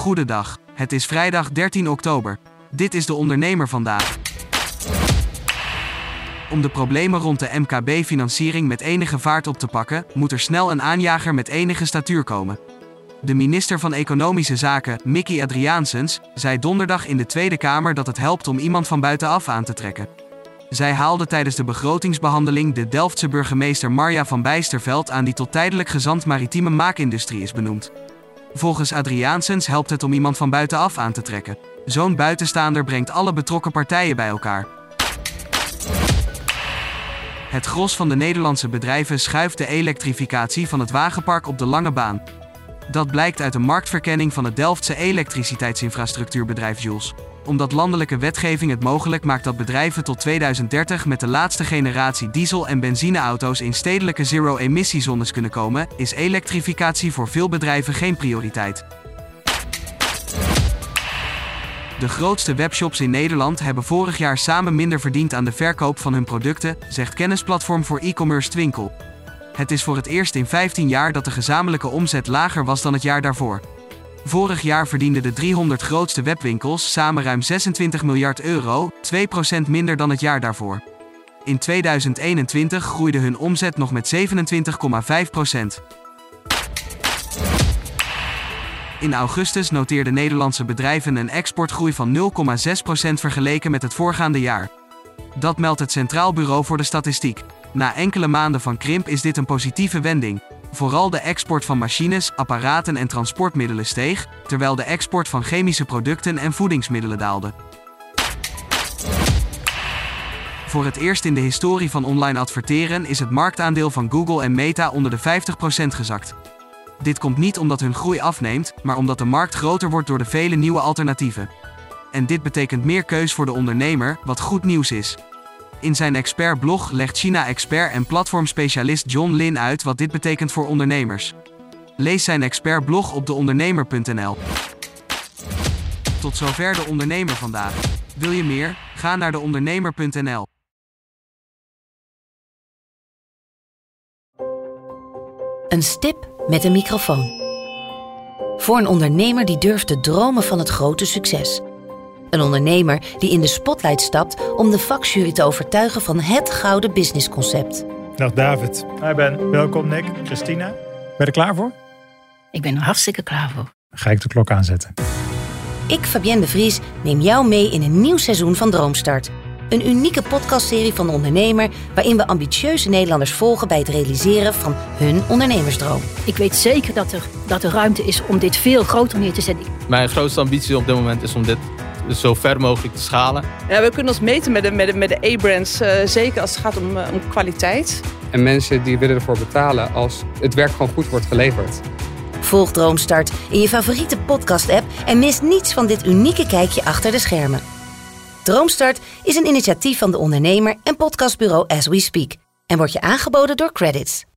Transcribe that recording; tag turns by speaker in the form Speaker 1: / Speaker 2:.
Speaker 1: Goedendag, het is vrijdag 13 oktober. Dit is de ondernemer vandaag. Om de problemen rond de MKB-financiering met enige vaart op te pakken, moet er snel een aanjager met enige statuur komen. De minister van Economische Zaken, Mickey Adriaansens, zei donderdag in de Tweede Kamer dat het helpt om iemand van buitenaf aan te trekken. Zij haalde tijdens de begrotingsbehandeling de Delftse burgemeester Marja van Bijsterveld aan die tot tijdelijk gezant maritieme maakindustrie is benoemd. Volgens Adriaansens helpt het om iemand van buitenaf aan te trekken. Zo'n buitenstaander brengt alle betrokken partijen bij elkaar. Het gros van de Nederlandse bedrijven schuift de elektrificatie van het wagenpark op de lange baan. Dat blijkt uit een marktverkenning van het Delftse elektriciteitsinfrastructuurbedrijf Joulz. Omdat landelijke wetgeving het mogelijk maakt dat bedrijven tot 2030 met de laatste generatie diesel- en benzineauto's in stedelijke zero-emissiezones kunnen komen, is elektrificatie voor veel bedrijven geen prioriteit. De grootste webshops in Nederland hebben vorig jaar samen minder verdiend aan de verkoop van hun producten, zegt kennisplatform voor e-commerce Twinkel. Het is voor het eerst in 15 jaar dat de gezamenlijke omzet lager was dan het jaar daarvoor. Vorig jaar verdienden de 300 grootste webwinkels samen ruim 26 miljard euro, 2% minder dan het jaar daarvoor. In 2021 groeide hun omzet nog met 27,5%. In augustus noteerden Nederlandse bedrijven een exportgroei van 0,6% vergeleken met het voorgaande jaar. Dat meldt het Centraal Bureau voor de Statistiek. Na enkele maanden van krimp is dit een positieve wending. Vooral de export van machines, apparaten en transportmiddelen steeg, terwijl de export van chemische producten en voedingsmiddelen daalde. Voor het eerst in de historie van online adverteren is het marktaandeel van Google en Meta onder de 50% gezakt. Dit komt niet omdat hun groei afneemt, maar omdat de markt groter wordt door de vele nieuwe alternatieven. En dit betekent meer keus voor de ondernemer, wat goed nieuws is. In zijn expertblog legt China-expert en platformspecialist John Lin uit wat dit betekent voor ondernemers. Lees zijn expertblog op deondernemer.nl. Tot zover de ondernemer vandaag. Wil je meer? Ga naar deondernemer.nl.
Speaker 2: Een stip met een microfoon. Voor een ondernemer die durft te dromen van het grote succes. Een ondernemer die in de spotlight stapt om de vakjury te overtuigen van het gouden businessconcept.
Speaker 3: Dag David. Hi Ben. Welkom Nick. Christina. Ben je er klaar voor?
Speaker 4: Ik ben er hartstikke klaar voor.
Speaker 3: Dan ga ik de klok aanzetten.
Speaker 2: Ik, Fabienne de Vries, neem jou mee in een nieuw seizoen van Droomstart. Een unieke podcastserie van de ondernemer waarin we ambitieuze Nederlanders volgen bij het realiseren van hun ondernemersdroom.
Speaker 4: Ik weet zeker dat er ruimte is om dit veel groter neer te zetten.
Speaker 5: Mijn grootste ambitie op dit moment is om dit zo ver mogelijk te schalen.
Speaker 6: Ja, we kunnen ons meten met de A-brands, zeker als het gaat om kwaliteit.
Speaker 7: En mensen die willen ervoor betalen als het werk gewoon goed wordt geleverd.
Speaker 2: Volg Droomstart in je favoriete podcast-app en mis niets van dit unieke kijkje achter de schermen. Droomstart is een initiatief van de ondernemer en podcastbureau As We Speak en wordt je aangeboden door Credits.